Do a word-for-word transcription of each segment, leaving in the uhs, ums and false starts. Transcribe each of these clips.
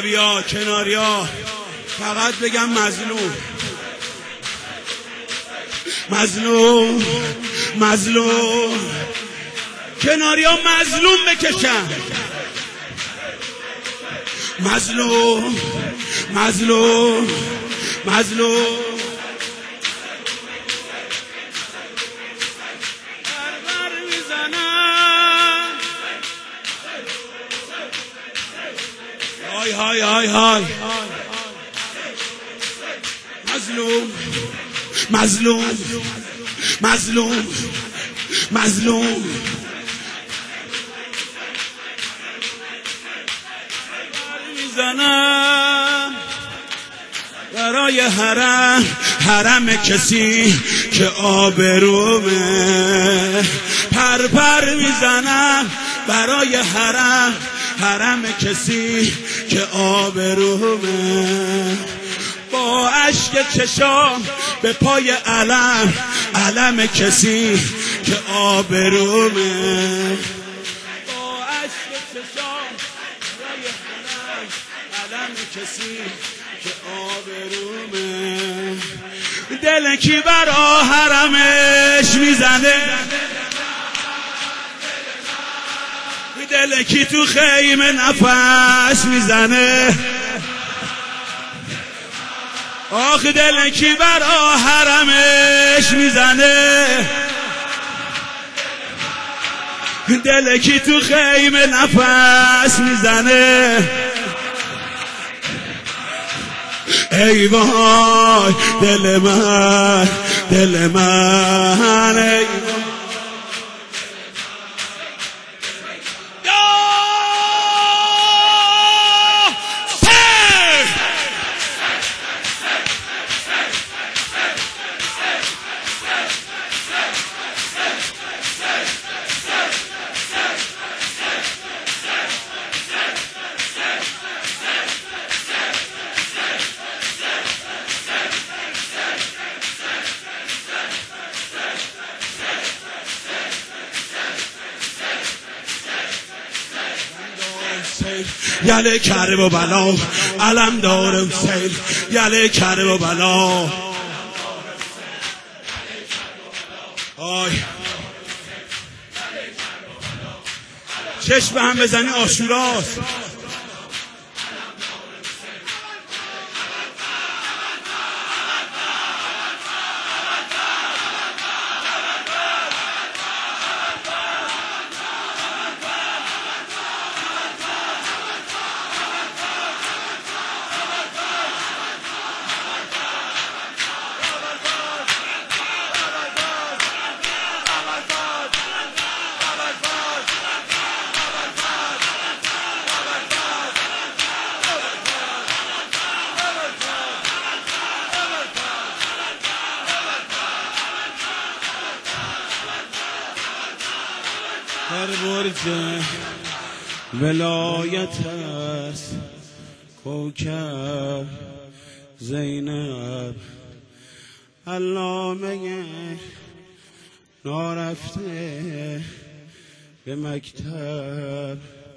عربیا کناریا فقط بگم مظلوم مظلوم مظلوم کناریا مظلوم بکشن مظلوم مظلوم مظلوم بربر میزنن های های های های مظلوم مظلوم مظلوم مظلوم میزنم برای حرم حرم کسی که آبرومه پر پر میزنم برای حرم حرم کسی که آبرومه با اشک چشام به پای علم علم کسی که آبرومه با اشک چشام برای حرم علم کسی که آبرومه دل کی برا حرمش میزنه دل کی تو خیمه نفس میزنه آخ دل کی برا حرمش میزنه دل کی تو خیمه نفس میزنه ای وای دل من دل من ای یله کرب و بلا علم دار حسین یله کرب و بلا آی چشم به هم بزنی آشوراست در برج ولایت است کوکب زینب علامه نارفته به مکتب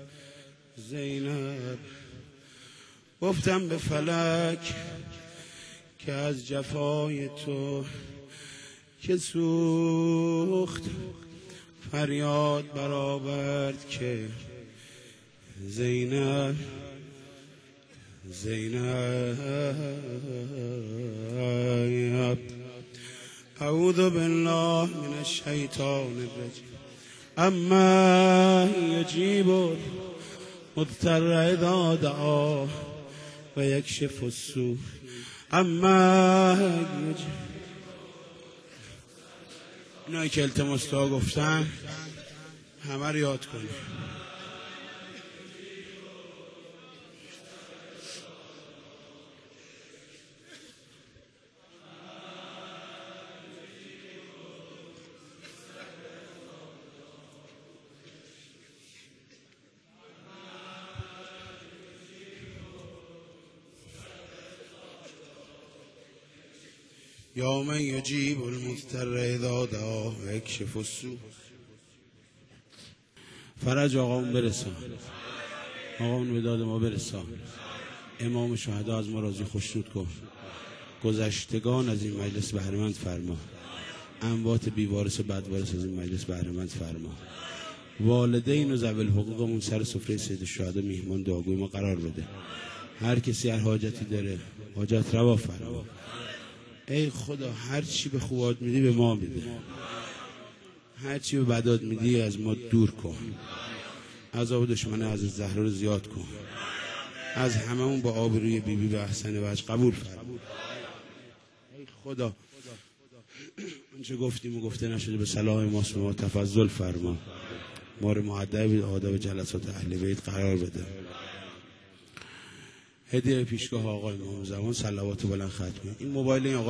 زینب گفتم به فلک که از جفای تو که سوخت فریاد برآورد که زینب زینب اعوذ بالله من الشیطان الرجیم اما یجیب مضطر اذا دعا و یکشف السوء اما یجیب اینایی که التماس دعا گفتن همه رو یاد کنید. یا من یجیب المضطر اذا دعا و یکشف السوء. فرج آقامون برسان، آقامون به داد ما برسان. امام شهدا از ما راضی خوشنود کن. گذشتگان از این مجلس بهره‌مند فرما. اموات بیوارث و بدوارث از این مجلس بهره‌مند فرما. والدین و ذوی الحقوقمون سر سفره سید الشهدا میهمان دعاگوی ما قرار بده. هر کسی هر حاجتی داره حاجت روا فرما. ای خدا هر چی به خوبات میدی به ما میده، هر چی به بدات میدی از ما دور کن. عذاب دشمن از زهرا رو زیاد کن. از هممون با آبروی بیبی به احسن وجه قبول فرما. ای خدا آنچه گفتیم و گفته نشده به صلاح ماست، به ما تفضل فرما. ما رو مؤدب آداب جلسات اهل بیت قرار بده. هدیه پیشگاه آقای امام زمان صلوات بلند ختمه. این موبایل این آقای